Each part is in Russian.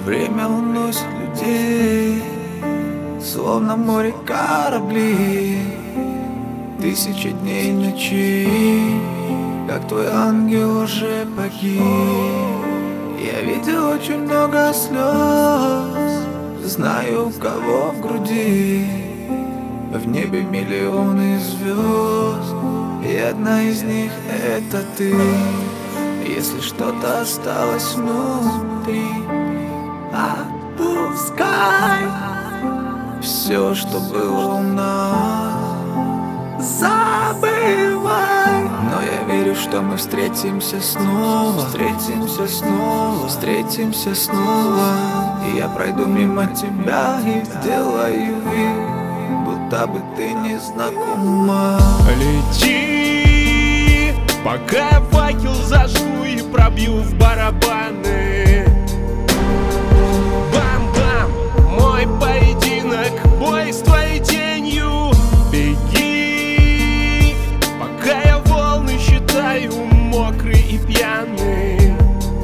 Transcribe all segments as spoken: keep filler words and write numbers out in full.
Время уносит людей, словно море корабли. Тысячи дней и ночей, как твой ангел уже погиб. Я видел очень много слез, знаю, у кого в груди. В небе миллионы звезд, и одна из них это ты. Если что-то осталось внутри, отпускай все, что было у нас. Забывай, но я верю, что мы встретимся снова. Встретимся снова, встретимся снова. И я пройду мимо тебя и сделаю вид, будто бы ты не знакома. Лети, пока я факел зажгу и пробью в барабаны. Бам-бам, мой поединок, бой с твоей тенью. Беги, пока я волны считаю, мокрый и пьяный.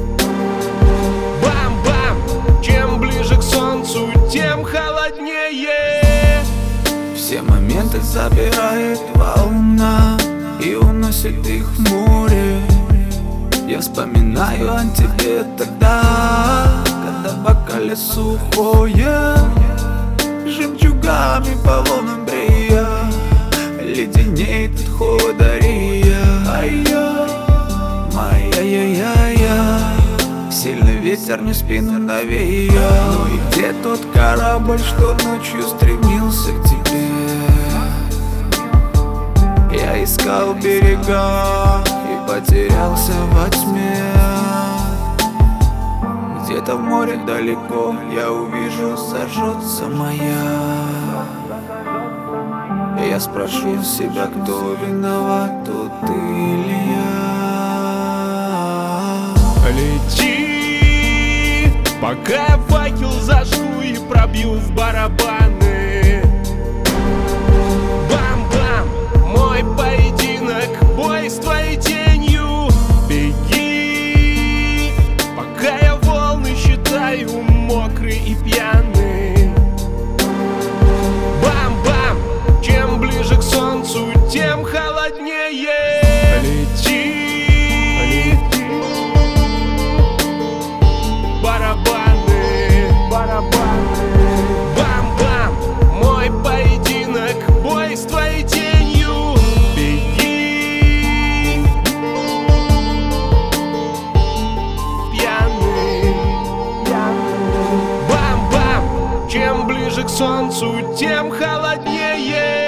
Бам-бам, чем ближе к солнцу, тем холоднее. Все моменты забирает волна и уносит их в море. Я вспоминаю о тебе тогда, когда в бокале сухое, жемчугами по волнам брея, леденеет от холода Рия. Ай-я, моя-я-я-я, сильный ветер мне спину навея. Ну и где тот корабль, что ночью стремился к тебе? Я искал берега и потерялся во тьме. Где-то в море далеко я увижу, сожжется моя. Я спрошу себя, кто виноват, тут ты или я. Лети, пока я факел зажгу и пробью в барабаны. Бам-бам, мой поединок, бой с твоей тенью. Беги, пока я волны считаю, мокрый и пьяный. Бам-бам, чем ближе к солнцу, тем холоднее. Лети, барабаны, барабаны. Бам-бам, мой поединок, бой с твоей тенью. Беги, пьяный. Бам-бам, чем ближе к солнцу, тем холоднее.